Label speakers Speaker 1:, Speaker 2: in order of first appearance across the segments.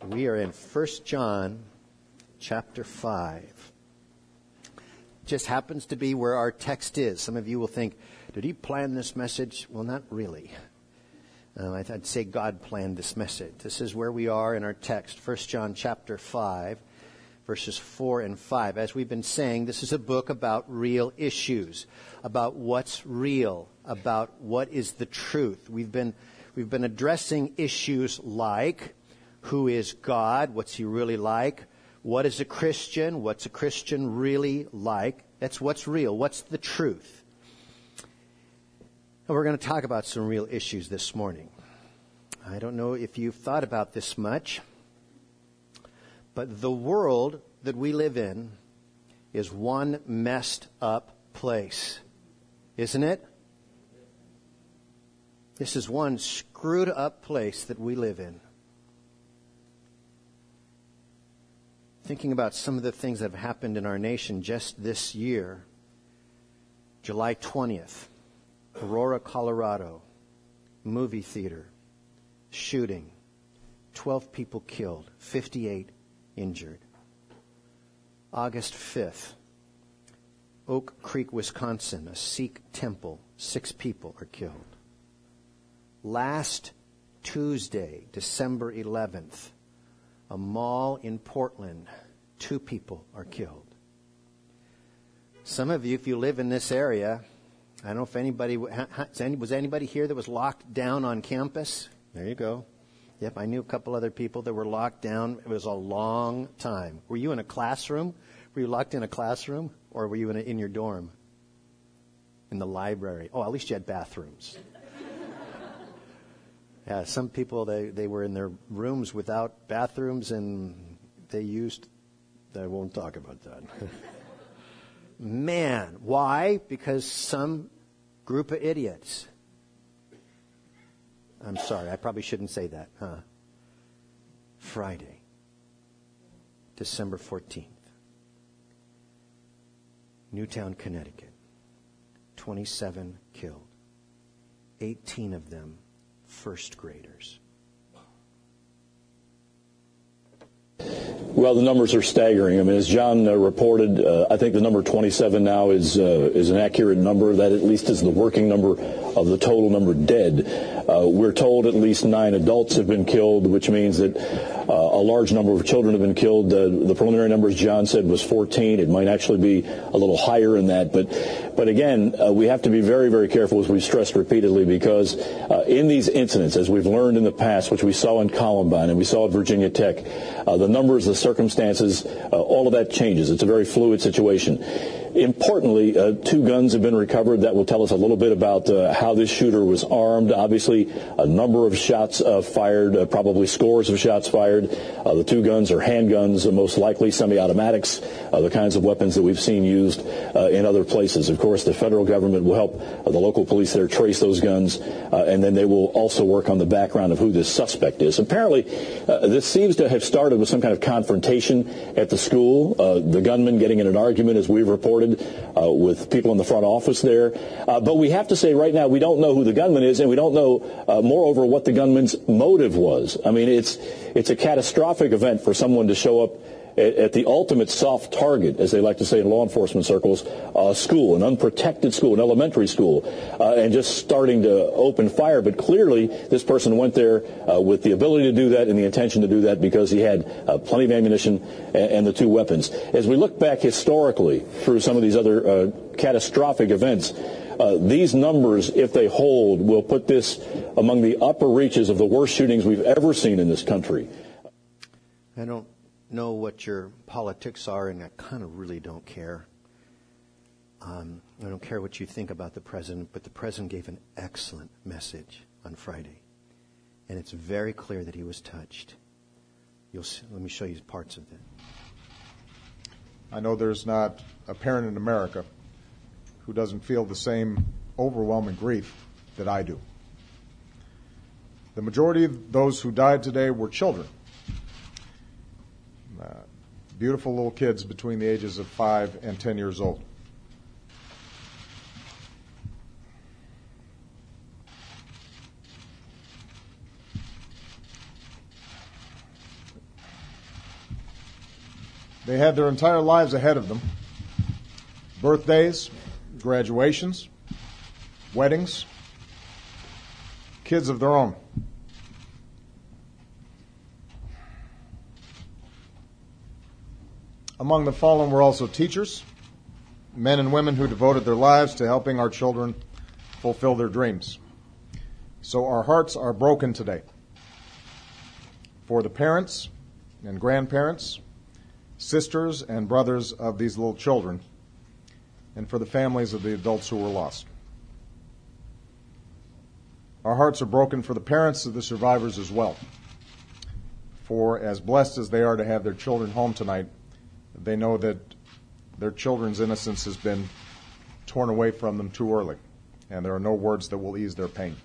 Speaker 1: We are in 1 John chapter 5. Just happens to be where our text is. Some of you will think, did he plan this message? Well, not really. I'd say God planned this message. This is where we are in our text, 1 John chapter 5, verses 4 and 5. As we've been saying, this is a book about real issues, about what's real, about what is the truth. We've been addressing issues like, who is God? What's he really like? What is a Christian? What's a Christian really like? That's what's real. What's the truth? And we're going to talk about some real issues this morning. I don't know if you've thought about this much, but the world that we live in is one messed up place, isn't it? This is one screwed up place that we live in. Thinking about some of the things that have happened in our nation just this year. July 20th, Aurora, Colorado, movie theater, shooting, 12 people killed, 58 injured. August 5th, Oak Creek, Wisconsin, a Sikh temple, 6 people are killed. Last Tuesday, December 11th, a mall in Portland, 2 people are killed. Some of you, if you live in this area, I don't know if anybody, was anybody here that was locked down on campus? There you go. Yep, I knew a couple other people that were locked down. It was a long time. Were you in a classroom? Were you locked in a classroom? Or were you in your dorm? In the library? Oh, at least you had bathrooms. Yeah, some people, they were in their rooms without bathrooms, and I won't talk about that. Man, why? Because some group of idiots. I'm sorry, I probably shouldn't say that, huh? Friday, December 14th. Newtown, Connecticut. 27 killed. 18 of them first graders.
Speaker 2: Well, the numbers are staggering. I mean, as John reported, I think the number 27 now is an accurate number. That at least is the working number of the total number dead. We're told at least 9 adults have been killed, which means that a large number of children have been killed. The preliminary number, as John said, was 14. It might actually be a little higher in that. But again, we have to be very, very careful, as we've stressed repeatedly, because in these incidents, as we've learned in the past, which we saw in Columbine and we saw at Virginia Tech, the numbers, the circumstances, all of that changes. It's a very fluid situation. Importantly, 2 guns have been recovered. That will tell us a little bit about how this shooter was armed. Obviously, a number of shots fired, probably scores of shots fired. The 2 guns are handguns, most likely semi-automatics, the kinds of weapons that we've seen used in other places. Of course, the federal government will help the local police there trace those guns, and then they will also work on the background of who this suspect is. Apparently, this seems to have started with some kind of confrontation at the school, the gunman getting in an argument, as we've reported, with people in the front office there. But we have to say right now, we don't know who the gunman is, and we don't know, moreover, what the gunman's motive was. I mean, it's a catastrophic event for someone to show up at the ultimate soft target, as they like to say in law enforcement circles, school, an unprotected school, an elementary school, and just starting to open fire. But clearly, this person went there with the ability to do that and the intention to do that because he had plenty of ammunition and the 2 weapons. As we look back historically through some of these other catastrophic events, these numbers, if they hold, will put this among the upper reaches of the worst shootings we've ever seen in this country.
Speaker 1: I don't know what your politics are, and I kind of really don't care. I don't care what you think about the president, but the president gave an excellent message on Friday, and it's very clear that he was touched. Let me show you parts of it.
Speaker 3: I know there's not a parent in America who doesn't feel the same overwhelming grief that I do. The majority of those who died today were children. Beautiful little kids between the ages of 5 and 10 years old. They had their entire lives ahead of them. Birthdays, graduations, weddings, kids of their own. Among the fallen were also teachers, men and women who devoted their lives to helping our children fulfill their dreams. So our hearts are broken today for the parents and grandparents, sisters and brothers of these little children, and for the families of the adults who were lost. Our hearts are broken for the parents of the survivors as well. For as blessed as they are to have their children home tonight, they know that their children's innocence has been torn away from them too early, and there are no words that will ease their pain.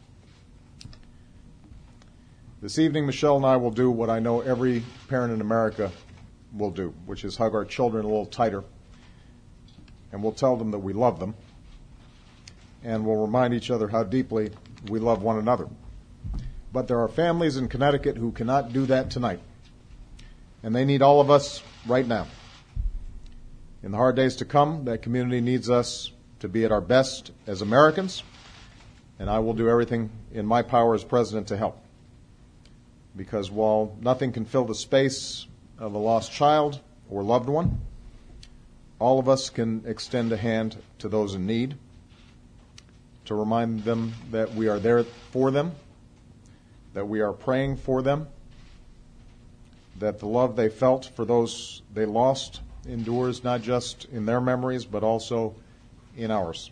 Speaker 3: This evening, Michelle and I will do what I know every parent in America will do, which is hug our children a little tighter, and we'll tell them that we love them, and we'll remind each other how deeply we love one another. But there are families in Connecticut who cannot do that tonight, and they need all of us right now. In the hard days to come, that community needs us to be at our best as Americans, and I will do everything in my power as president to help. Because while nothing can fill the space of a lost child or loved one, all of us can extend a hand to those in need, to remind them that we are there for them, that we are praying for them, that the love they felt for those they lost endures not just in their memories, but also in ours.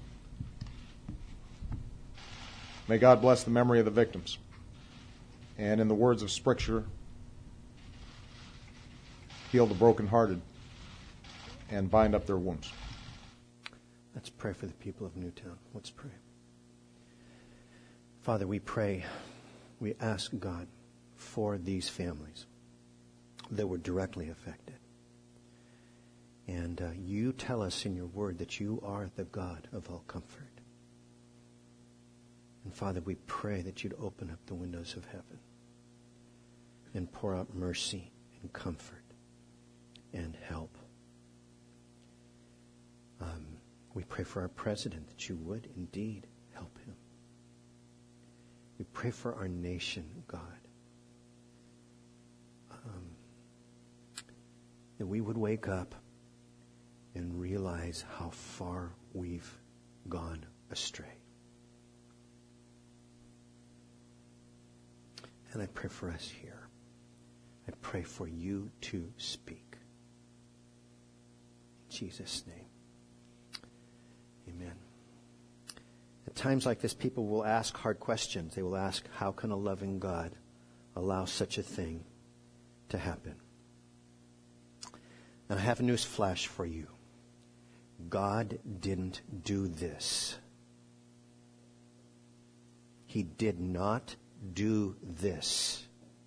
Speaker 3: May God bless the memory of the victims. And in the words of Scripture, heal the brokenhearted and bind up their wounds.
Speaker 1: Let's pray for the people of Newtown. Let's pray. Father, we pray, we ask God for these families that were directly affected. And you tell us in your word that you are the God of all comfort. And Father, we pray that you'd open up the windows of heaven and pour out mercy and comfort and help. We pray for our president that you would indeed help him. We pray for our nation, God, that we would wake up and realize how far we've gone astray. And I pray for us here. I pray for you to speak. In Jesus' name. Amen. At times like this, people will ask hard questions. They will ask, how can a loving God allow such a thing to happen? And I have a news flash for you. God didn't do this. He did not do this.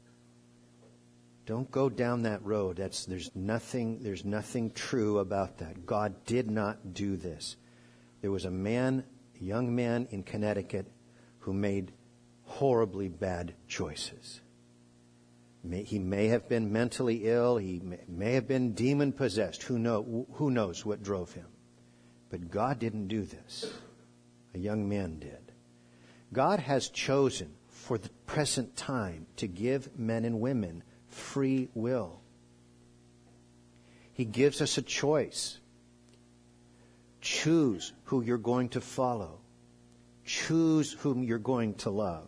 Speaker 1: Don't go down that road. There's nothing true about that. God did not do this. There was a young man in Connecticut who made horribly bad choices. He may have been mentally ill. He may have been demon-possessed. Who knows what drove him? But God didn't do this. A young man did. God has chosen for the present time to give men and women free will. He gives us a choice. Choose who you're going to follow. Choose whom you're going to love.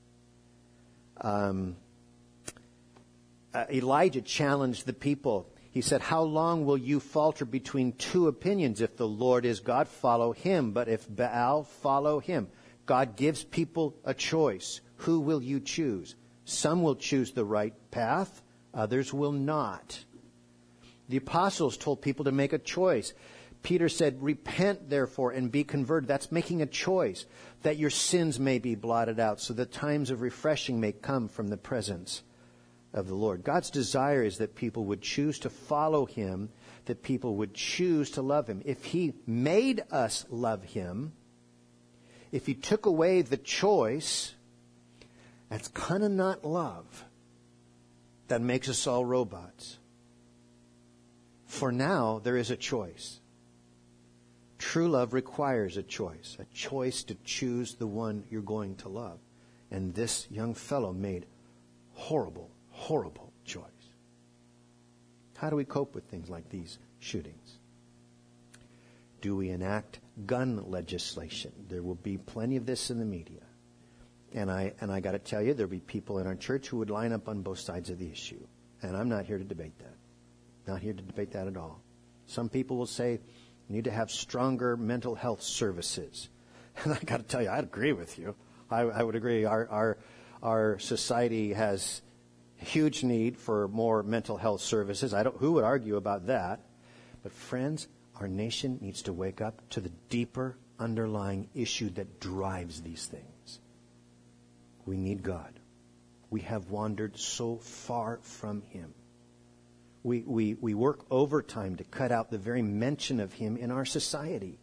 Speaker 1: Elijah challenged the people. He said, how long will you falter between two opinions? If the Lord is God, follow him. But if Baal, follow him. God gives people a choice. Who will you choose? Some will choose the right path. Others will not. The apostles told people to make a choice. Peter said, repent therefore and be converted. That's making a choice, that your sins may be blotted out, so that times of refreshing may come from the presence of the Lord. God's desire is that people would choose to follow him, that people would choose to love him. If he made us love him, if he took away the choice, that's kind of not love. That makes us all robots. For now, there is a choice. True love requires a choice to choose the one you're going to love. And this young fellow made horrible, horrible choice. How do we cope with things like these shootings? Do we enact gun legislation? There will be plenty of this in the media. And I got to tell you, there'll be people in our church who would line up on both sides of the issue. And I'm not here to debate that. Not here to debate that at all. Some people will say, we need to have stronger mental health services. And I got to tell you, I'd agree with you. I would agree. Our society has huge need for more mental health services. Who would argue about that? But friends, our nation needs to wake up to the deeper underlying issue that drives these things. We need God. We have wandered so far from Him. We work overtime to cut out the very mention of Him in our society.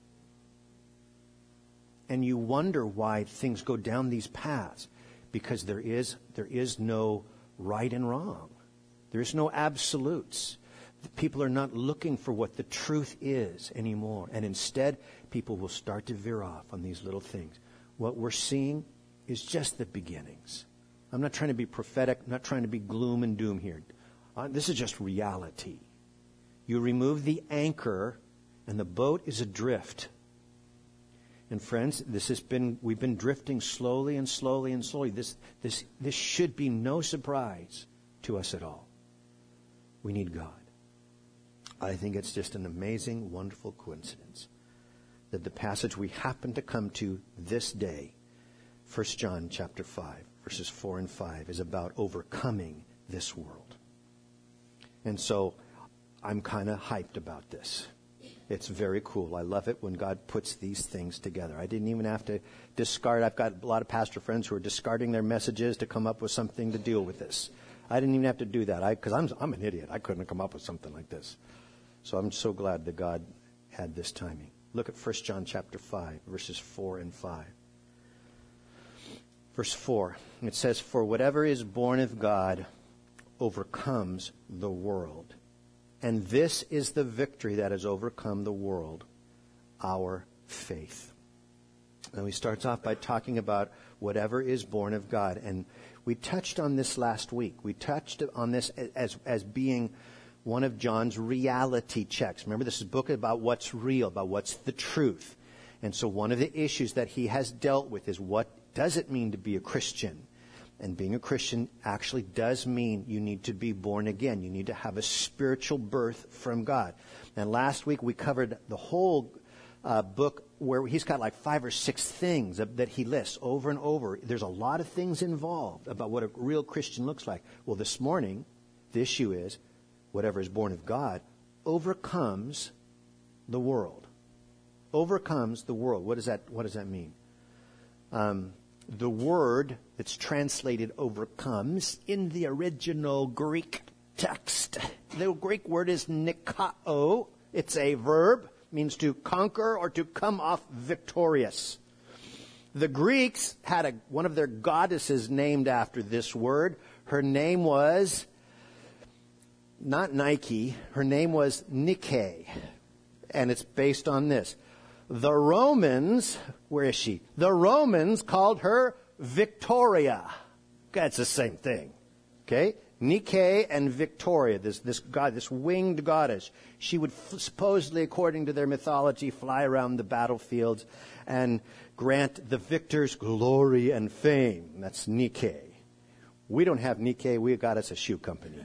Speaker 1: And you wonder why things go down these paths. Because there is no right and wrong. There is no absolutes. People are not looking for what the truth is anymore. And instead, people will start to veer off on these little things. What we're seeing is just the beginnings. I'm not trying to be prophetic. I'm not trying to be gloom and doom here. This is just reality. You remove the anchor, and the boat is adrift. And friends, we've been drifting slowly and slowly and slowly. This should be no surprise to us at all. We need God. I think it's just an amazing, wonderful coincidence that the passage we happen to come to this day, 1 John chapter 5, verses 4 and 5, is about overcoming this world. And so I'm kind of hyped about this. It's very cool. I love it when God puts these things together. I didn't even have to discard. I've got a lot of pastor friends who are discarding their messages to come up with something to deal with this. I didn't even have to do that because I'm an idiot. I couldn't have come up with something like this. So I'm so glad that God had this timing. Look at 1 John chapter 5, verses 4 and 5. Verse 4, it says, "For whatever is born of God overcomes the world. And this is the victory that has overcome the world, our faith." And he starts off by talking about whatever is born of God. And we touched on this last week. We touched on this as being one of John's reality checks. Remember, this is a book about what's real, about what's the truth. And so one of the issues that he has dealt with is, what does it mean to be a Christian? And being a Christian actually does mean you need to be born again. You need to have a spiritual birth from God. And last week we covered the whole book where he's got like 5 or 6 things that he lists over and over. There's a lot of things involved about what a real Christian looks like. Well, this morning, the issue is whatever is born of God overcomes the world. Overcomes the world. What does that mean? The word that's translated overcomes in the original Greek text, the Greek word is nikao. It's a verb, means to conquer or to come off victorious. The Greeks had one of their goddesses named after this word. Her name was not Nike. Her name was Nike. And it's based on this. The Romans, where is she? The Romans called her Victoria. That's the same thing. Okay? Nike and Victoria, this winged goddess. She would supposedly, according to their mythology, fly around the battlefields and grant the victors glory and fame. That's Nike. We don't have Nike. We got us a shoe company.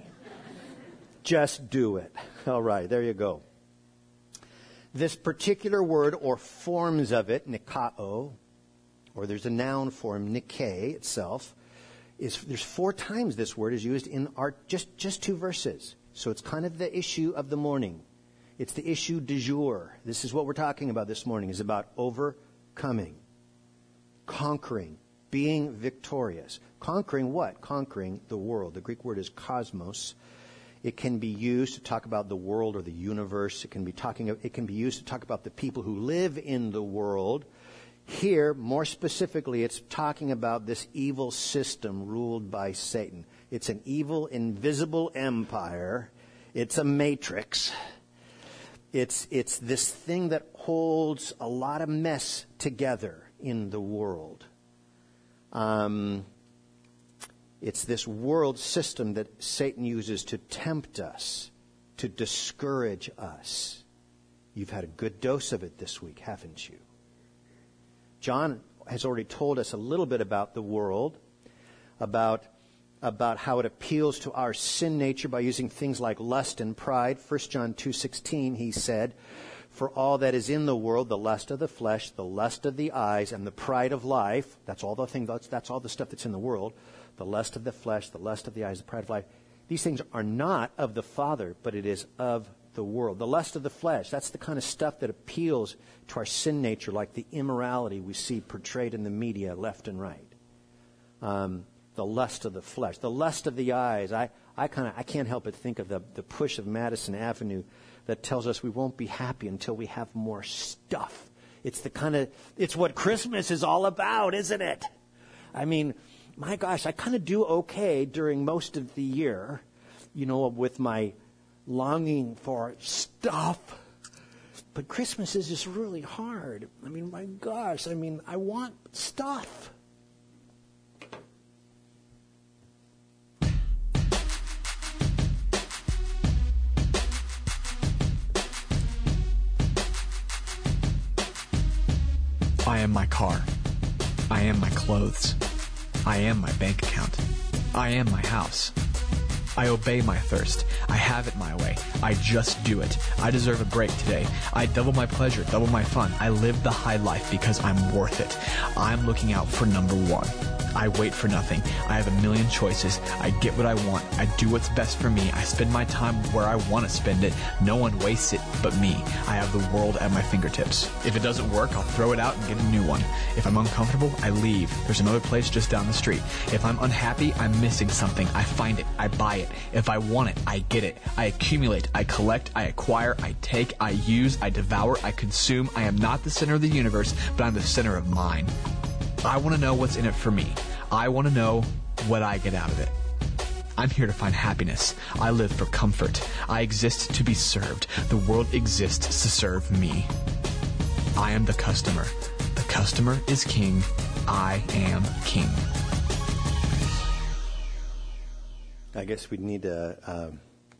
Speaker 1: Just do it. All right, there you go. This particular word, or forms of it, nikao, or there's a noun form, Nike itself, there's 4 times this word is used in our just 2 verses. So it's kind of the issue of the morning. It's the issue du jour. This is what we're talking about this morning, is about overcoming, conquering, being victorious. Conquering what? Conquering the world. The Greek word is cosmos. It can be used to talk about the world or the universe. It can be used to talk about the people who live in the world. Here, more specifically, it's talking about this evil system ruled by Satan. It's an evil, invisible empire. It's a matrix. It's this thing that holds a lot of mess together in the world. It's this world system that Satan uses to tempt us, to discourage us. You've had a good dose of it this week, haven't you? John has already told us a little bit about the world, about how it appeals to our sin nature by using things like lust and pride. 1 John 2:16, he said, "For all that is in the world, the lust of the flesh, the lust of the eyes, and the pride of life," that's all the things, that's all the stuff that's in the world, the lust of the flesh, the lust of the eyes, the pride of life. These things are not of the Father, but it is of the world. The lust of the flesh, that's the kind of stuff that appeals to our sin nature, like the immorality we see portrayed in the media left and right. The lust of the flesh. The lust of the eyes. I can't help but think of the push of Madison Avenue that tells us we won't be happy until we have more stuff. It's what Christmas is all about, isn't it? I mean, my gosh, I kind of do okay during most of the year, with my longing for stuff. But Christmas is just really hard. I mean, my gosh, I want stuff.
Speaker 4: I am my car. I am my clothes. I am my bank account. I am my house. I obey my thirst. I have it my way. I just do it. I deserve a break today. I double my pleasure, double my fun. I live the high life because I'm worth it. I'm looking out for number one. I wait for nothing. I have a million choices. I get what I want. I do what's best for me. I spend my time where I want to spend it. No one wastes it but me. I have the world at my fingertips. If it doesn't work, I'll throw it out and get a new one. If I'm uncomfortable, I leave. There's another place just down the street. If I'm unhappy, I'm missing something. I find it. I buy it. If I want it, I get it. I accumulate. I collect. I acquire. I take. I use. I devour. I consume. I am not the center of the universe, but I'm the center of mine. I want to know what's in it for me. I want to know what I get out of it. I'm here to find happiness. I live for comfort. I exist to be served. The world exists to serve me. I am the customer. The customer is king. I am king.
Speaker 1: I guess we'd need a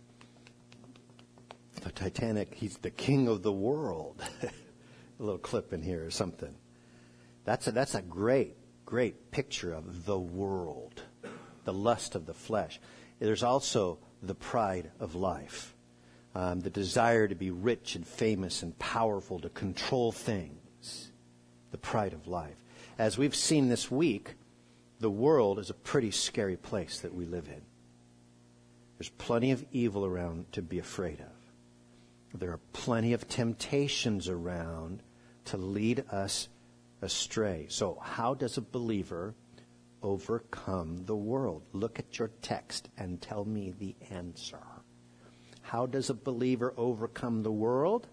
Speaker 1: Titanic. He's the king of the world. A little clip in here or something. That's a great picture of the world, the lust of the flesh. There's also the pride of life, the desire to be rich and famous and powerful, to control things, the pride of life. As we've seen this week, the world is a pretty scary place that we live in. There's plenty of evil around to be afraid of. There are plenty of temptations around to lead us astray. So how does a believer overcome the world? Look at your text and tell me the answer. How does a believer overcome the world?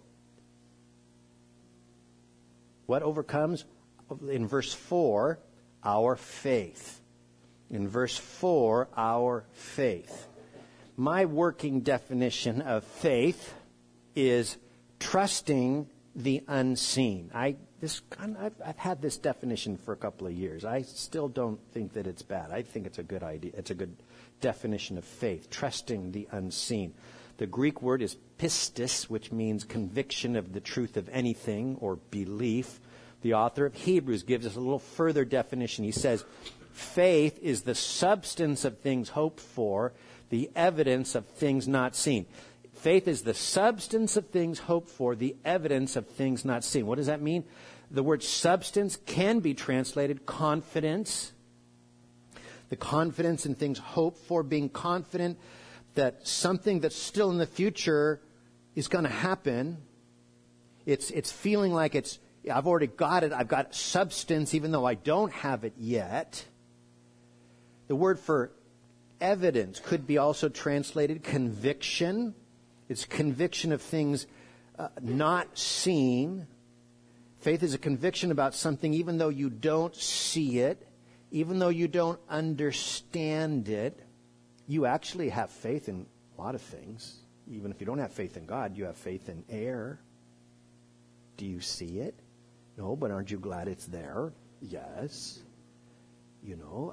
Speaker 1: What overcomes? In verse 4, our faith. In verse 4, our faith. My working definition of faith is trusting the unseen. I've had this definition for a couple of years. I still don't think that it's bad. I think it's a good idea. It's a good definition of faith, trusting the unseen. The Greek word is pistis, which means conviction of the truth of anything or belief. The author of Hebrews gives us a little further definition. He says, faith is the substance of things hoped for, the evidence of things not seen. Faith is the substance of things hoped for, the evidence of things not seen. What does that mean? The word substance can be translated confidence. The confidence in things hoped for, being confident that something that's still in the future is going to happen. It's feeling like I've already got it. I've got substance even though I don't have it yet. The word for evidence could be also translated conviction. It's conviction of things not seen. Faith is a conviction about something even though you don't see it, even though you don't understand it. You actually have faith in a lot of things. even if you don't have faith in God, you have faith in air. Do you see it? No, but aren't you glad it's there? Yes. You know,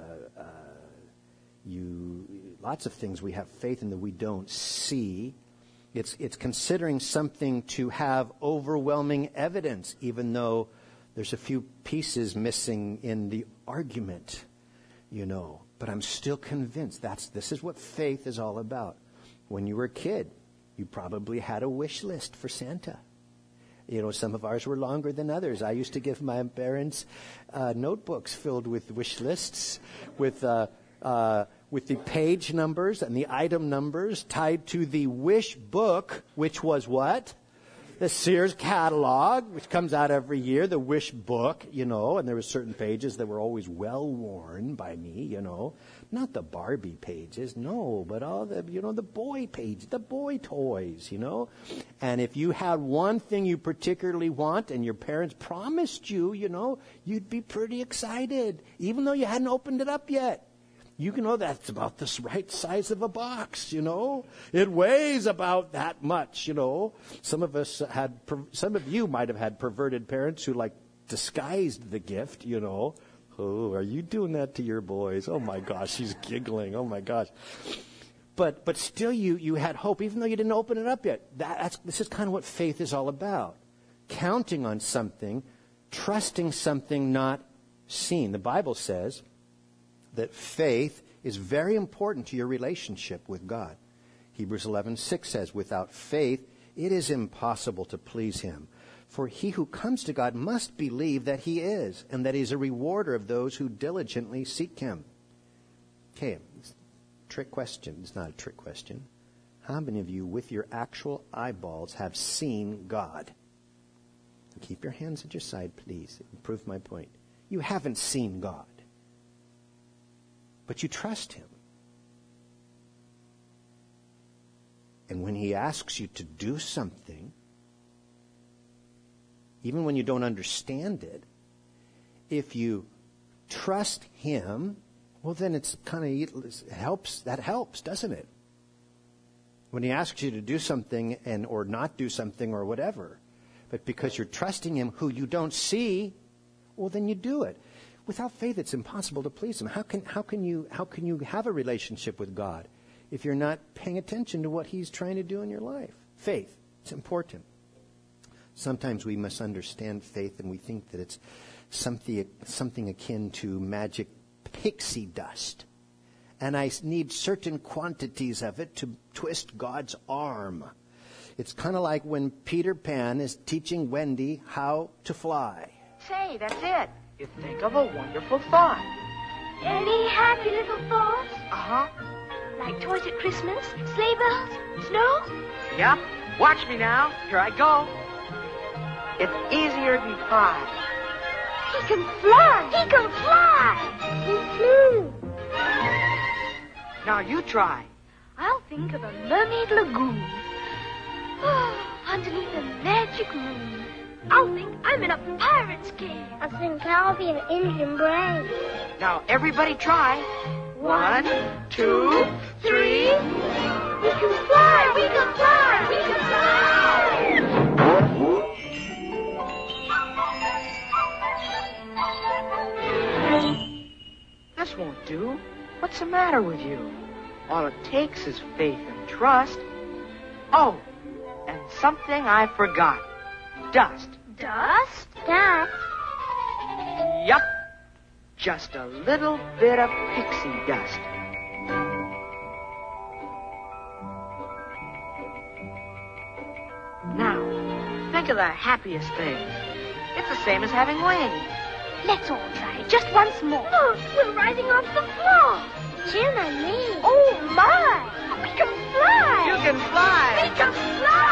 Speaker 1: lots of things we have faith in that we don't see. It's considering something to have overwhelming evidence, even though there's a few pieces missing in the argument, you know. But I'm still convinced this is what faith is all about. When you were a kid, you probably had a wish list for Santa. You know, some of ours were longer than others. I used to give my parents notebooks filled with wish lists with the page numbers and the item numbers tied to the wish book, which was what? The Sears catalog, which comes out every year, the wish book, you know, and there were certain pages that were always well worn by me, you know. Not the Barbie pages, no, but all the, you know, the boy pages, the boy toys, you know. And if you had one thing you particularly want and your parents promised you, you know, you'd be pretty excited, even though you hadn't opened it up yet. You know that's about the right size of a box, you know. It weighs about that much, you know. Some of you might have had perverted parents who like disguised the gift, you know. Oh, are you doing that to your boys? Oh my gosh, she's giggling. Oh my gosh. But still you had hope, even though you didn't open it up yet. This is kind of what faith is all about. Counting on something, trusting something not seen. The Bible says that faith is very important to your relationship with God. Hebrews 11:6 says, without faith, it is impossible to please him. For he who comes to God must believe that he is, and that he is a rewarder of those who diligently seek him. Okay, trick question. It's not a trick question. How many of you, with your actual eyeballs, have seen God? Keep your hands at your side, please. Prove my point. You haven't seen God, but you trust him. And when he asks you to do something, even when you don't understand it, if you trust him, well, then it's kind of helps. That helps, doesn't it? When he asks you to do something or not do something or whatever, but because you're trusting him who you don't see, well, then you do it. Without faith, it's impossible to please him. How can you have a relationship with God if you're not paying attention to what he's trying to do in your life? Faith, it's important. Sometimes we misunderstand faith and we think that it's something akin to magic pixie dust. And I need certain quantities of it to twist God's arm. It's kind of like when Peter Pan is teaching Wendy how to fly.
Speaker 5: Say, that's it. You think of a wonderful thought.
Speaker 6: Any happy little thoughts?
Speaker 5: Uh-huh.
Speaker 6: Like toys at Christmas, sleigh bells, snow?
Speaker 5: Yep. Watch me now. Here I go. It's easier than pie.
Speaker 6: He can fly! He can fly! He flew!
Speaker 5: Now you try.
Speaker 6: I'll think of a mermaid lagoon. Oh, underneath a magic moon. I'll think I'm in a pirate's cave. I think I'll be an Indian brave.
Speaker 5: Now everybody try. 1, 2, 3.
Speaker 6: We can fly! We can fly! We can fly!
Speaker 5: This won't do. What's the matter with you? All it takes is faith and trust. Oh, and something I forgot. Dust.
Speaker 6: Dust? Dust?
Speaker 5: Yup. Just a little bit of pixie dust. Now, think of the happiest things. It's the same as having wings.
Speaker 6: Let's all try it just once more. Look, we're rising off the floor. Jim and me. Oh, my. We can fly.
Speaker 5: You can fly.
Speaker 6: We can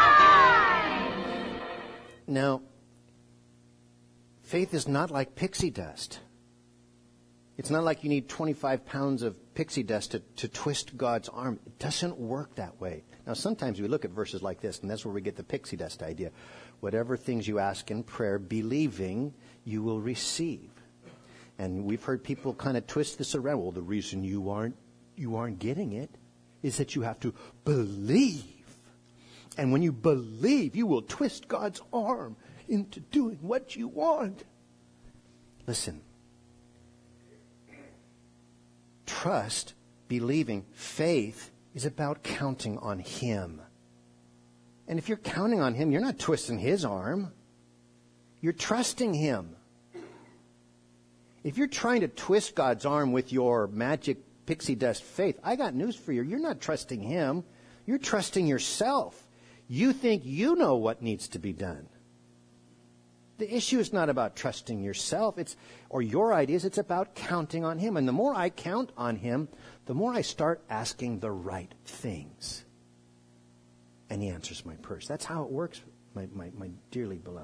Speaker 6: fly.
Speaker 1: Now, faith is not like pixie dust. It's not like you need 25 pounds of pixie dust to twist God's arm. It doesn't work that way. Now, sometimes we look at verses like this, and that's where we get the pixie dust idea. Whatever things you ask in prayer, believing, you will receive. And we've heard people kind of twist this around. Well, the reason you aren't getting it is that you have to believe And when you believe, you will twist God's arm into doing what you want. Listen. Trust, believing, faith is about counting on Him. And if you're counting on Him, you're not twisting His arm. You're trusting Him. If you're trying to twist God's arm with your magic pixie dust faith, I got news for you. You're not trusting Him. You're trusting yourself. You think you know what needs to be done. The issue is not about trusting yourself or your ideas. It's about counting on Him. And the more I count on Him, the more I start asking the right things. And He answers my prayers. That's how it works, my dearly beloved.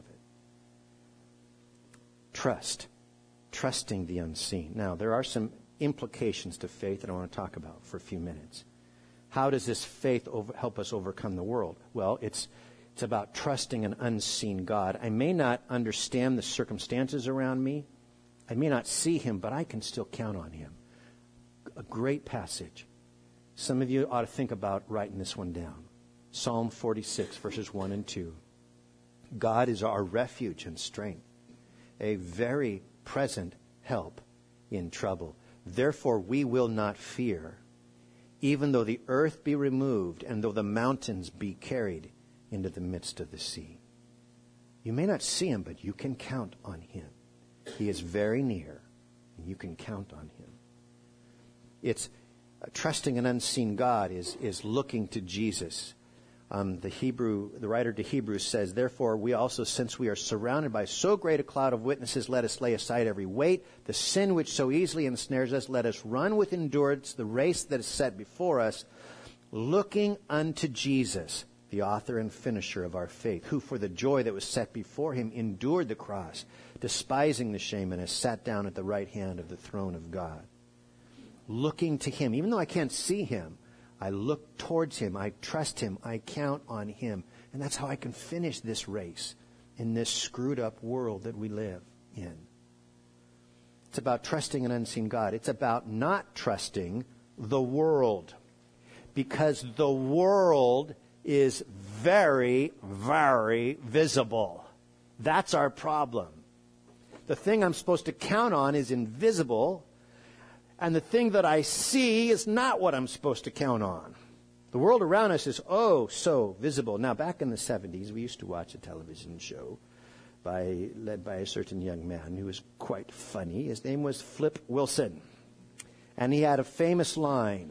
Speaker 1: Trusting the unseen. Now, there are some implications to faith that I want to talk about for a few minutes. How does this faith help us overcome the world? Well, it's about trusting an unseen God. I may not understand the circumstances around me. I may not see Him, but I can still count on Him. A great passage. Some of you ought to think about writing this one down. Psalm 46, verses 1 and 2. God is our refuge and strength, a very present help in trouble. Therefore we will not fear, even though the earth be removed, and though the mountains be carried into the midst of the sea. You may not see Him, but you can count on Him. He is very near, and you can count on Him. It's trusting an unseen God is looking to Jesus. The writer to Hebrews says, therefore we also, since we are surrounded by so great a cloud of witnesses, let us lay aside every weight, the sin which so easily ensnares us. Let us run with endurance the race that is set before us, looking unto Jesus, the author and finisher of our faith, who for the joy that was set before Him endured the cross, despising the shame, and has sat down at the right hand of the throne of God. Looking to Him. Even though I can't see Him, I look towards Him. I trust Him. I count on Him. And that's how I can finish this race in this screwed up world that we live in. It's about trusting an unseen God. It's about not trusting the world. Because the world is very, very visible. That's our problem. The thing I'm supposed to count on is invisible, and the thing that I see is not what I'm supposed to count on. The world around us is so visible. Now, back in the 70s, we used to watch a television show led by a certain young man who was quite funny. His name was Flip Wilson. And he had a famous line.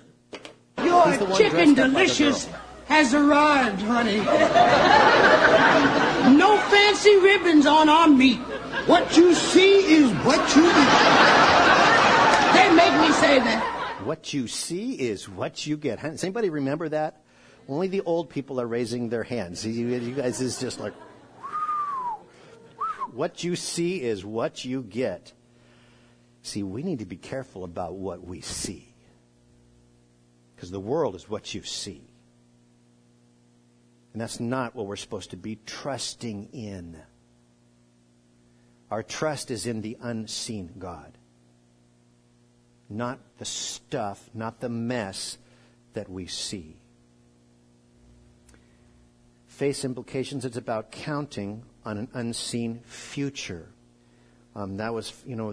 Speaker 7: Your chicken delicious has arrived, honey. No fancy ribbons on our meat. What you see is what you get. They make me say that.
Speaker 1: What you see is what you get. Does anybody remember that? Only the old people are raising their hands. You guys is just like, what you see is what you get. See, we need to be careful about what we see. Because the world is what you see. And that's not what we're supposed to be trusting in. Our trust is in the unseen God. Not the stuff, not the mess that we see. Faith implications, it's about counting on an unseen future. That was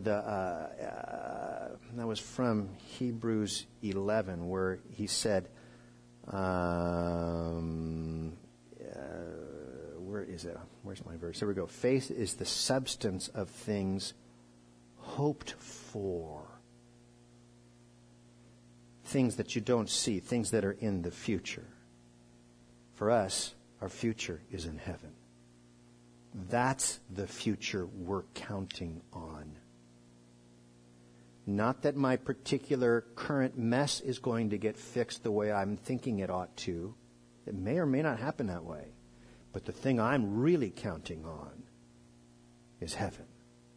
Speaker 1: from Hebrews 11, where he said, where is it? Where's my verse? Here we go. Faith is the substance of things hoped for. Things that you don't see, things that are in the future. For us, our future is in heaven. That's the future we're counting on. Not that my particular current mess is going to get fixed the way I'm thinking it ought to. It may or may not happen that way. But the thing I'm really counting on is heaven.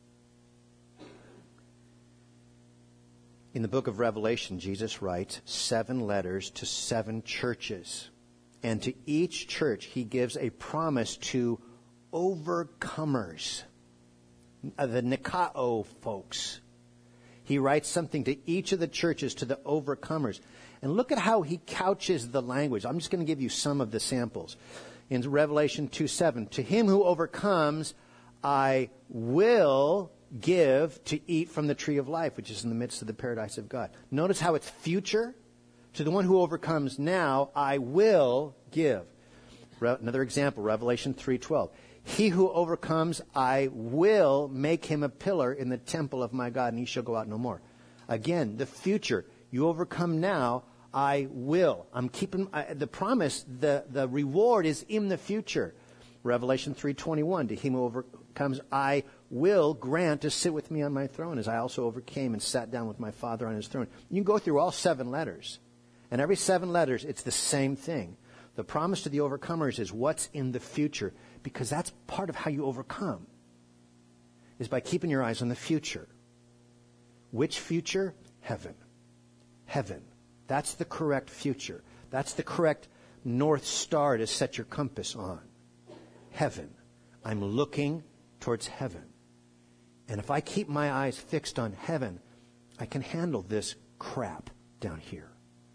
Speaker 1: In the book of Revelation, Jesus writes 7 letters to 7 churches. And to each church, he gives a promise to overcomers, the Nikao folks. He writes something to each of the churches, to the overcomers. And look at how he couches the language. I'm just going to give you some of the samples. In Revelation 2:7, to him who overcomes, I will give to eat from the tree of life, which is in the midst of the paradise of God. Notice how it's future. To the one who overcomes now, I will give. Another example, Revelation 3:12. He who overcomes, I will make him a pillar in the temple of my God, and he shall go out no more. Again, the future. You overcome now, I will. I'm keeping the promise, the reward is in the future. Revelation 3:21. To him who overcomes, I will grant to sit with me on my throne, as I also overcame and sat down with my Father on his throne. You can go through all 7 letters. And every 7 letters, it's the same thing. The promise to the overcomers is what's in the future, because that's part of how you overcome, is by keeping your eyes on the future. Which future? Heaven. Heaven. That's the correct future. That's the correct North Star to set your compass on. Heaven. I'm looking towards heaven. And if I keep my eyes fixed on heaven, I can handle this crap down here.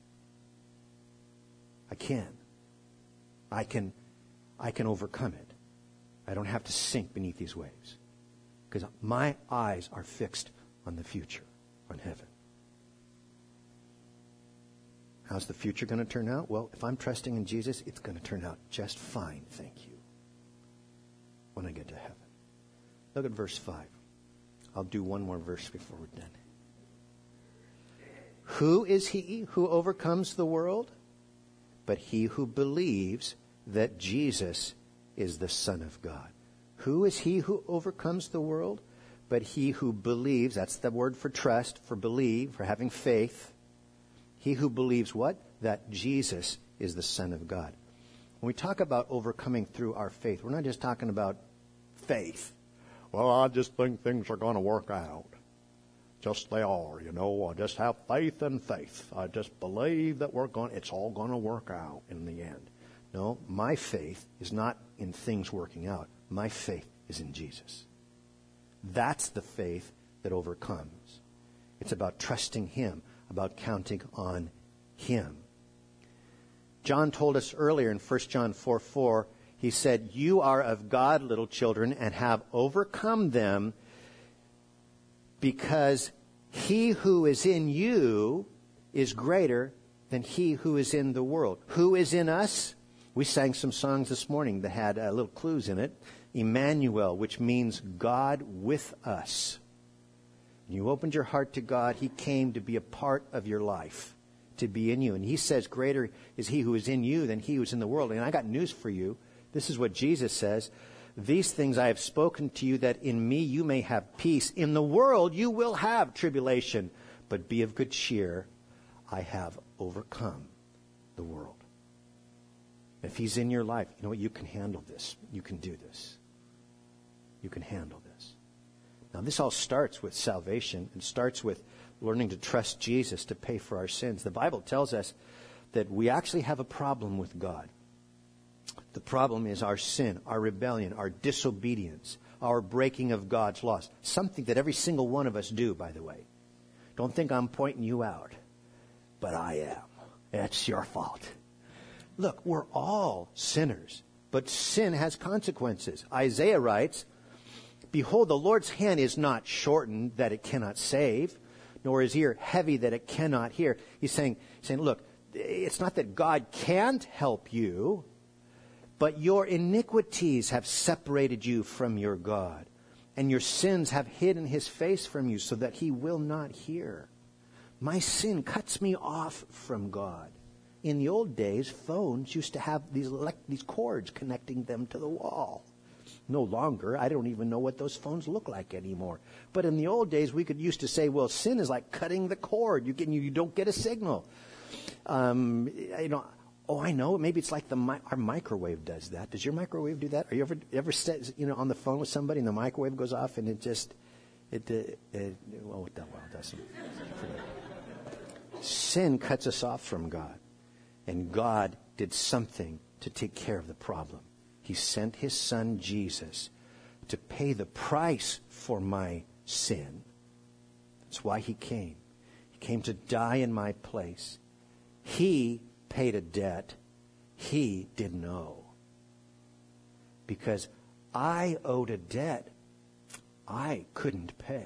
Speaker 1: I can. I can overcome it. I don't have to sink beneath these waves, because my eyes are fixed on the future, on heaven. How's the future going to turn out? Well, if I'm trusting in Jesus, it's going to turn out just fine, thank you, when I get to heaven. Look at verse 5. I'll do one more verse before we're done. Who is he who overcomes the world? But he who believes that Jesus is the Son of God. Who is he who overcomes the world? But he who believes, that's the word for trust, for believe, for having faith. He who believes what? That Jesus is the Son of God. When we talk about overcoming through our faith, we're not just talking about faith. Well, I just think things are going to work out. Just they are, you know. I just have faith in faith. I just believe that it's all going to work out in the end. No, my faith is not in things working out. My faith is in Jesus. That's the faith that overcomes. It's about trusting him, about counting on him. John told us earlier in 1 John 4:4, he said, you are of God, little children, and have overcome them, because he who is in you is greater than he who is in the world. Who is in us? We sang some songs this morning that had little clues in it. Emmanuel, which means God with us. When you opened your heart to God, he came to be a part of your life, to be in you. And he says, greater is he who is in you than he who is in the world. And I got news for you. This is what Jesus says. These things I have spoken to you, that in me you may have peace. In the world you will have tribulation, but be of good cheer. I have overcome the world. If he's in your life, you know what? You can handle this. You can do this. You can handle this. Now, this all starts with salvation. It starts with learning to trust Jesus to pay for our sins. The Bible tells us that we actually have a problem with God. The problem is our sin, our rebellion, our disobedience, our breaking of God's laws. Something that every single one of us do, by the way. Don't think I'm pointing you out, but I am. It's your fault. Look, we're all sinners, but sin has consequences. Isaiah writes, behold, the Lord's hand is not shortened that it cannot save, nor his ear heavy that it cannot hear. He's saying, look, it's not that God can't help you, but your iniquities have separated you from your God, and your sins have hidden his face from you so that he will not hear. My sin cuts me off from God. In the old days, phones used to have these cords connecting them to the wall. No longer. I don't even know what those phones look like anymore. But in the old days, we used to say, well, sin is like cutting the cord. You don't get a signal. I know. Maybe it's like our microwave does that. Does your microwave do that? Are you ever on the phone with somebody and the microwave goes off and it doesn't. Sin cuts us off from God. And God did something to take care of the problem. He sent his son Jesus to pay the price for my sin. That's why he came. He came to die in my place. He paid a debt he didn't owe. Because I owed a debt I couldn't pay.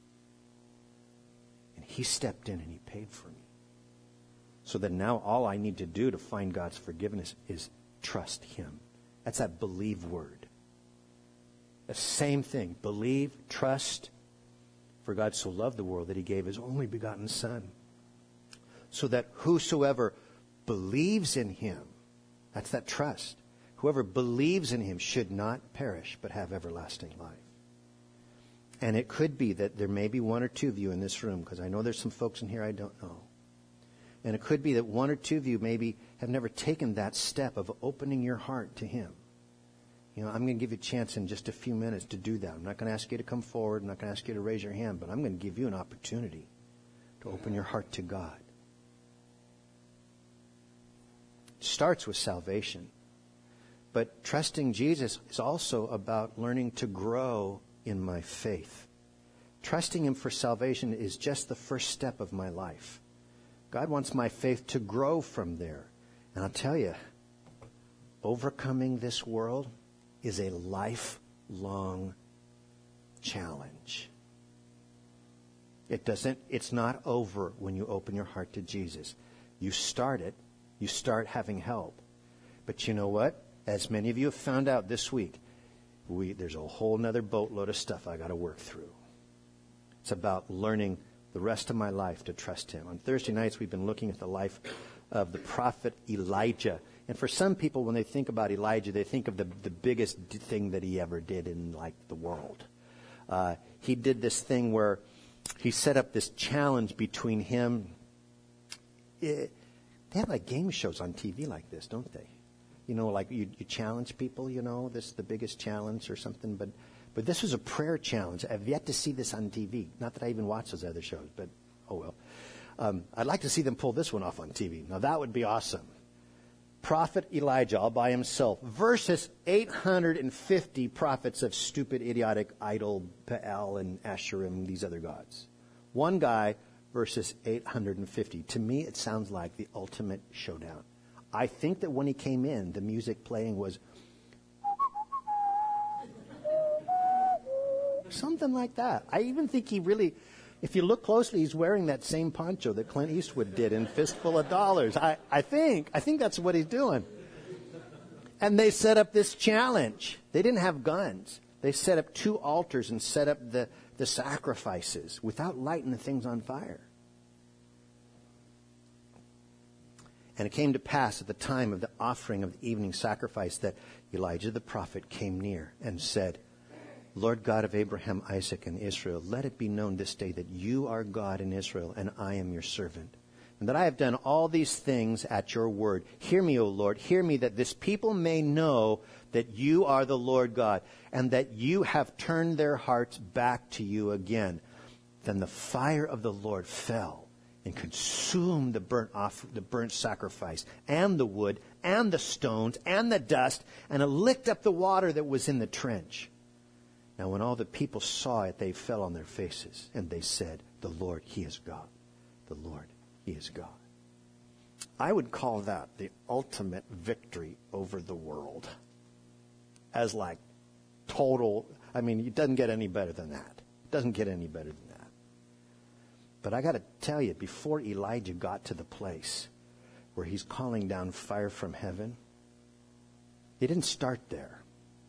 Speaker 1: And he stepped in and he paid for me. So that now all I need to do to find God's forgiveness is trust him. That's that believe word. The same thing. Believe, trust. For God so loved the world that he gave his only begotten Son. So that whosoever believes in him, that's that trust. Whoever believes in him should not perish, but have everlasting life. And it could be that there may be one or two of you in this room, because I know there's some folks in here I don't know. And it could be that one or two of you maybe have never taken that step of opening your heart to him. You know, I'm going to give you a chance in just a few minutes to do that. I'm not going to ask you to come forward. I'm not going to ask you to raise your hand, but I'm going to give you an opportunity to open your heart to God. It starts with salvation. But trusting Jesus is also about learning to grow in my faith. Trusting him for salvation is just the first step of my life. God wants my faith to grow from there. And I'll tell you, overcoming this world is a lifelong challenge. It's not over when you open your heart to Jesus. You start it. You start having help. But you know what? As many of you have found out this week, there's a whole other boatload of stuff I got to work through. It's about learning the rest of my life to trust him. On Thursday nights, we've been looking at the life of the prophet Elijah. And for some people, when they think about Elijah, they think of the biggest thing that he ever did in, like, the world. He did this thing where he set up this challenge between him. They have, like, game shows on TV like this, don't they? You know, like you challenge people, you know, this is the biggest challenge or something. But this was a prayer challenge. I've yet to see this on TV. Not that I even watch those other shows, but oh well. I'd like to see them pull this one off on TV. Now that would be awesome. Prophet Elijah all by himself versus 850 prophets of stupid, idiotic, idol, Baal and Asherim, these other gods. One guy versus 850. To me, it sounds like the ultimate showdown. I think that when he came in, the music playing was something like that. I even think he really, if you look closely, he's wearing that same poncho that Clint Eastwood did in Fistful of Dollars. I think that's what he's doing. And they set up this challenge. They didn't have guns. They set up 2 altars and set up the sacrifices without lighting the things on fire. And it came to pass at the time of the offering of the evening sacrifice that Elijah the prophet came near and said, Lord God of Abraham, Isaac, and Israel, let it be known this day that you are God in Israel, and I am your servant, and that I have done all these things at your word. Hear me, O Lord, hear me, that this people may know that you are the Lord God, and that you have turned their hearts back to you again. Then the fire of the Lord fell and consumed the burnt sacrifice, and the wood, and the stones, and the dust, and it licked up the water that was in the trench. Now when all the people saw it, they fell on their faces, and they said, the Lord, he is God. The Lord, he is God. I would call that the ultimate victory over the world. As like total, I mean, it doesn't get any better than that. It doesn't get any better than that. But I got to tell you, before Elijah got to the place where he's calling down fire from heaven, he didn't start there.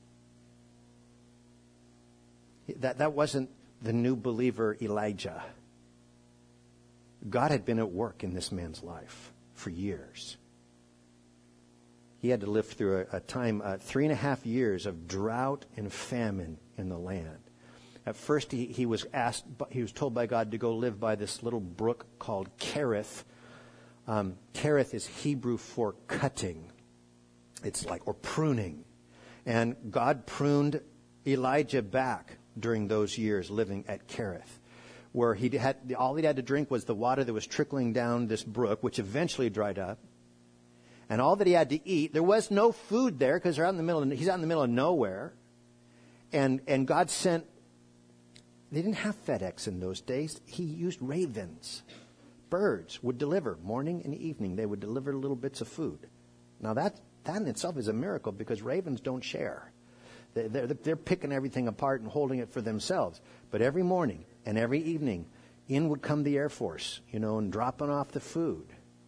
Speaker 1: That wasn't the new believer Elijah. God had been at work in this man's life for years. He had to live through a time, 3.5 years of drought and famine in the land. At first, he was told by God to go live by this little brook called Kerith. Kerith is Hebrew for cutting. It's like, or pruning. And God pruned Elijah back during those years living at Kerith, where all he had to drink was the water that was trickling down this brook, which eventually dried up. And all that he had to eat, there was no food there because he's out in the middle of nowhere. And God sent. They didn't have FedEx in those days. He used ravens birds would deliver, morning and evening, they would deliver little bits of food. Now that in itself is a miracle because ravens don't share. They're picking everything apart and holding it for themselves. But every morning and every evening, in would come the Air Force, and dropping off the food.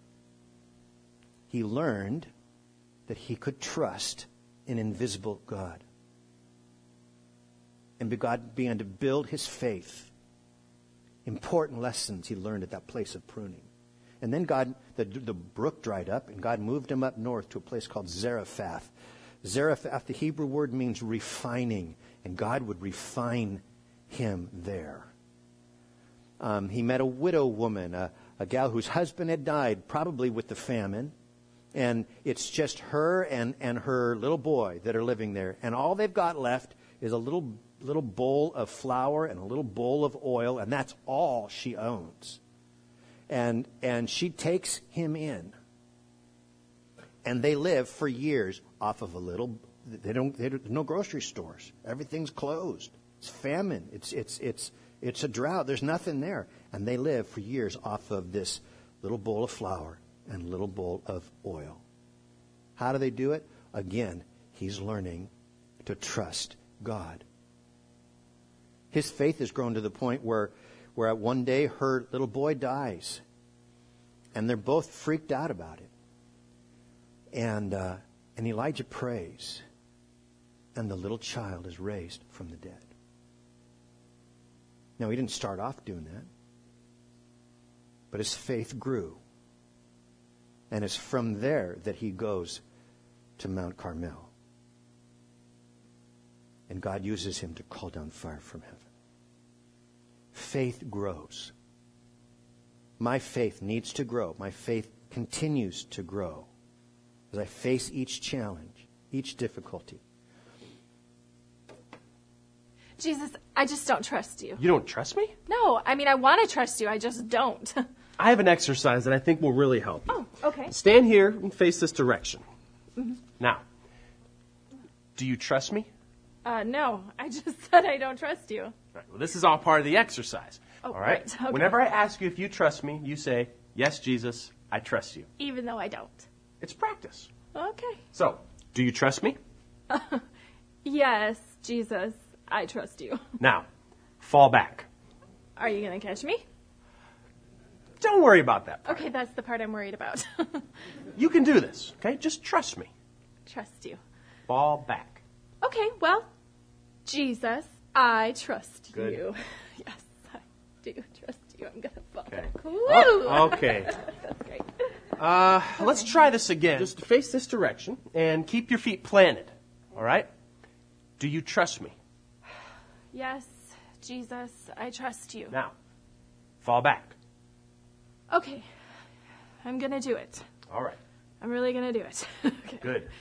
Speaker 1: He learned that he could trust an invisible God. And God began to build his faith. Important lessons he learned at that place of pruning. And then the brook dried up, and God moved him up north to a place called Zarephath. Zarephath, the Hebrew word, means refining, and God would refine him there. He met a widow woman, a gal whose husband had died, probably with the famine. And it's just her and her little boy that are living there. And all they've got left is a little bowl of flour and a little bowl of oil, and that's all she owns. And she takes him in. And they live for years off of there's no grocery stores. Everything's closed. It's famine. It's a drought. There's nothing there. And they live for years off of this little bowl of flour and a little bowl of oil. How do they do it? Again, he's learning to trust God. His faith has grown to the point where one day her little boy dies. And they're both freaked out about it. And Elijah prays. And the little child is raised from the dead. Now, he didn't start off doing that. But his faith grew. And it's from there that he goes to Mount Carmel. And God uses him to call down fire from heaven. Faith grows. My faith needs to grow. My faith continues to grow as I face each challenge, each difficulty.
Speaker 8: Jesus, I just don't trust you.
Speaker 9: You don't trust me?
Speaker 8: No, I want to trust you. I just don't.
Speaker 9: I have an exercise that I think will really help you.
Speaker 8: Oh, okay.
Speaker 9: Stand here and face this direction.
Speaker 8: Mm-hmm.
Speaker 9: Now, do you trust me?
Speaker 8: No, I just said I don't trust you.
Speaker 9: All right, well, this is all part of the exercise.
Speaker 8: Oh,
Speaker 9: all right?
Speaker 8: right, okay.
Speaker 9: Whenever I ask you if you trust me, you say, yes, Jesus, I trust you.
Speaker 8: Even though I don't.
Speaker 9: It's practice.
Speaker 8: Okay.
Speaker 9: So, do you trust me?
Speaker 8: Yes, Jesus, I trust you.
Speaker 9: Now, fall back.
Speaker 8: Are you going to catch me?
Speaker 9: Don't worry about that part.
Speaker 8: Okay, that's the part I'm worried about.
Speaker 9: You can do this, okay? Just trust me.
Speaker 8: Trust you.
Speaker 9: Fall back.
Speaker 8: Okay, well, Jesus, I trust
Speaker 9: Good.
Speaker 8: you. Yes, I do trust you. I'm going to fall
Speaker 9: Okay.
Speaker 8: back. Woo!
Speaker 9: Oh, okay.
Speaker 8: That's great.
Speaker 9: Let's try this again. Just face this direction and keep your feet planted, all right? Do you trust me?
Speaker 8: Yes, Jesus, I trust you.
Speaker 9: Now, fall back.
Speaker 8: Okay, I'm going to do it.
Speaker 9: All right.
Speaker 8: I'm really going to do it. Okay.
Speaker 9: Good.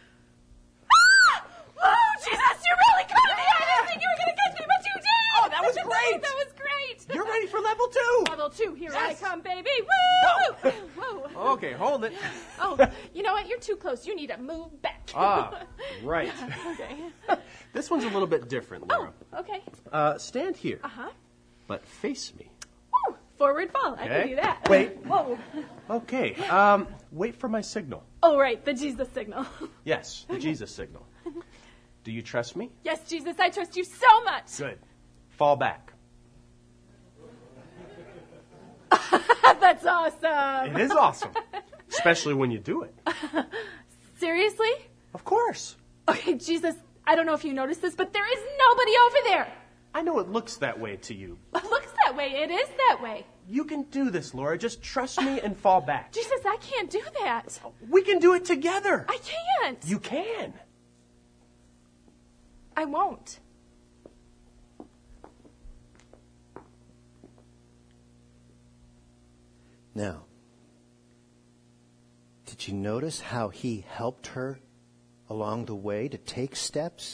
Speaker 8: Oh, Jesus, you really caught me! I didn't think you were going to catch me, but you did!
Speaker 9: Oh, that was great!
Speaker 8: That was great!
Speaker 9: You're ready for level 2.
Speaker 8: Level 2, here
Speaker 9: Yes.
Speaker 8: I come, baby! Woo! Whoa!
Speaker 9: Okay, hold it.
Speaker 8: Oh, you know what? You're too close. You need to move back.
Speaker 9: Ah, right.
Speaker 8: Okay.
Speaker 9: This one's a little bit different, Laura.
Speaker 8: Oh, okay.
Speaker 9: Stand here,
Speaker 8: Uh-huh.
Speaker 9: but face me.
Speaker 8: Woo! Forward fall. I
Speaker 9: Okay.
Speaker 8: can do that.
Speaker 9: Wait.
Speaker 8: Whoa.
Speaker 9: Okay, wait for my signal.
Speaker 8: Oh, right, the Jesus signal.
Speaker 9: Yes, the Jesus signal. Do you trust me?
Speaker 8: Yes, Jesus, I trust you so much.
Speaker 9: Good. Fall back.
Speaker 8: That's awesome.
Speaker 9: It is awesome, especially when you do it.
Speaker 8: Seriously?
Speaker 9: Of course.
Speaker 8: Okay, Jesus, I don't know if you noticed this, but there is nobody over there.
Speaker 9: I know it looks that way to you.
Speaker 8: It looks that way. It is that way.
Speaker 9: You can do this, Laura. Just trust me and fall back.
Speaker 8: Jesus, I can't do that.
Speaker 9: We can do it together.
Speaker 8: I can't.
Speaker 9: You can.
Speaker 8: I won't.
Speaker 1: Now, did you notice how he helped her along the way to take steps?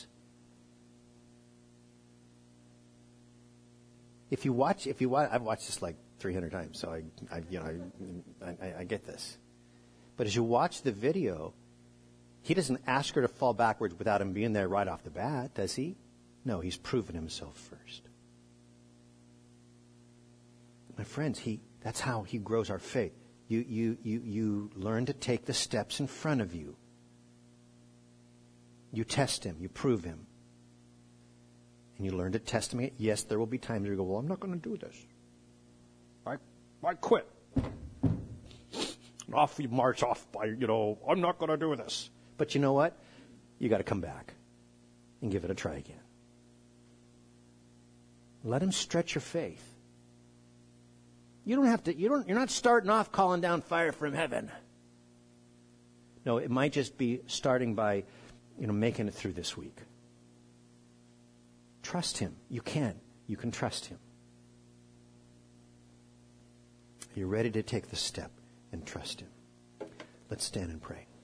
Speaker 1: If you watch, I've watched this like 300 times, so I get this. But as you watch the video, he doesn't ask her to fall backwards without him being there right off the bat, does he? No, he's proven himself first. My friends, That's how he grows our faith. You learn to take the steps in front of you. You test him. You prove him. And you learn to test him. Yes, there will be times where you go, well, I'm not going to do this. I quit. Off you march off by, I'm not going to do this. But you know what? You got to come back and give it a try again. Let him stretch your faith. You don't have to, you're not starting off calling down fire from heaven. No, it might just be starting by, making it through this week. Trust him. You can trust him. Are you ready to take the step and trust him? Let's stand and pray.